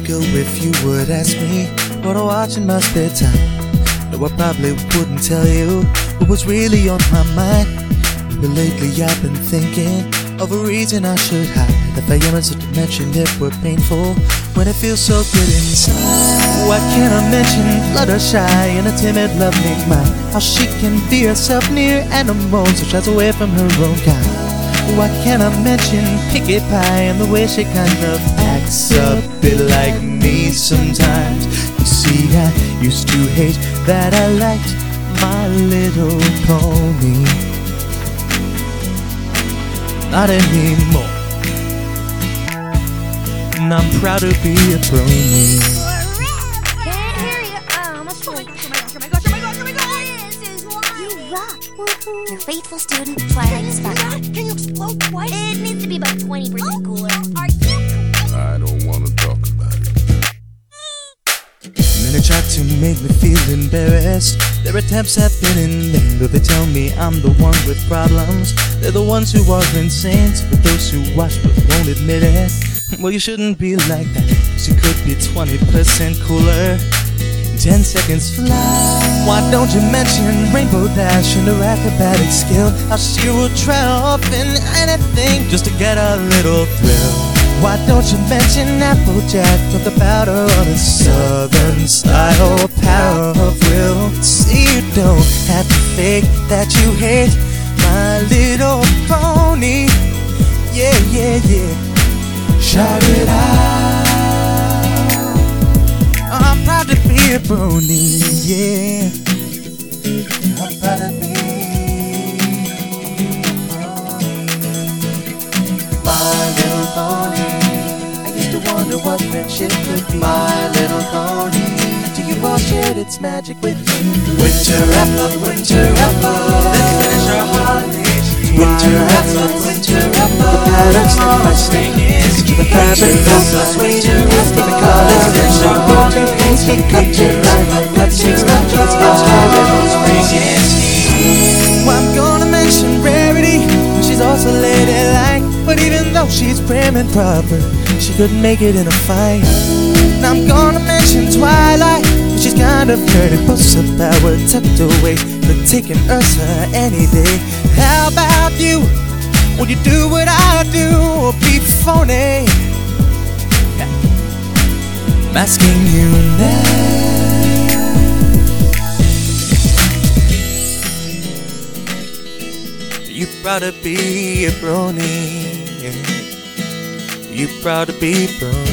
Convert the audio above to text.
typical if you would ask me what I watch in my spare time. No, I probably wouldn't tell you what was really on my mind. But lately I've been thinking of a reason I should hide the elements of dimension that were painful when it feels so good inside. What can I mention? Fluttershy and a timid loving mind. How she can be herself near animals, so shies away from her own kind. What can I mention? Picky pie and the way she kind of acts a bit like me sometimes. You see, I used to hate that I liked My Little Pony. Not anymore. And I'm proud to be a brony. Can't hear you. I'm asleep. Oh my gosh. This is wild. You rock. Woohoo. Your faithful student, Twilight Sparkle. Can you explode twice? It needs to be about 20% cooler. Are you? I don't want to talk about it. And they try to make me feel embarrassed. Their attempts have been in vain, though they tell me I'm the one with problems. They're the ones who are insane, but those who watch but won't admit it. Well, you shouldn't be like that, 'cause you could be 20% cooler. 10 seconds fly. Why don't you mention Rainbow Dash and her acrobatic skill? How she will try off in anything just to get a little thrill. Why don't you mention Applejack? Talk about her on a southern style power of will. See, you don't have to fake that you hate My Little Pony. Yeah, yeah, yeah. Shout it out. I'm proud to be a brony, yeah. I'm proud to be My Little Pony. I used to wonder what friendship could be. My Little Pony, until you all shared its magic with me. Winter apple, let's finish our holidays. Winter apple, the patterns of my sneakers. The fabric of the winter apple, the colors that show golden paints. The cupcake light, my cupcakes, cupcakes, well, I'm gonna mention Rarity, she's also ladylike. But even though she's prim and proper, she couldn't make it in a fight. Now I'm gonna mention Twilight, she's kind of dirty, puts her power tucked away, but taking Ursa any day. How about you? Would you do what I do or be phony? I'm asking you now. You proud to be a brony? You proud to be brony?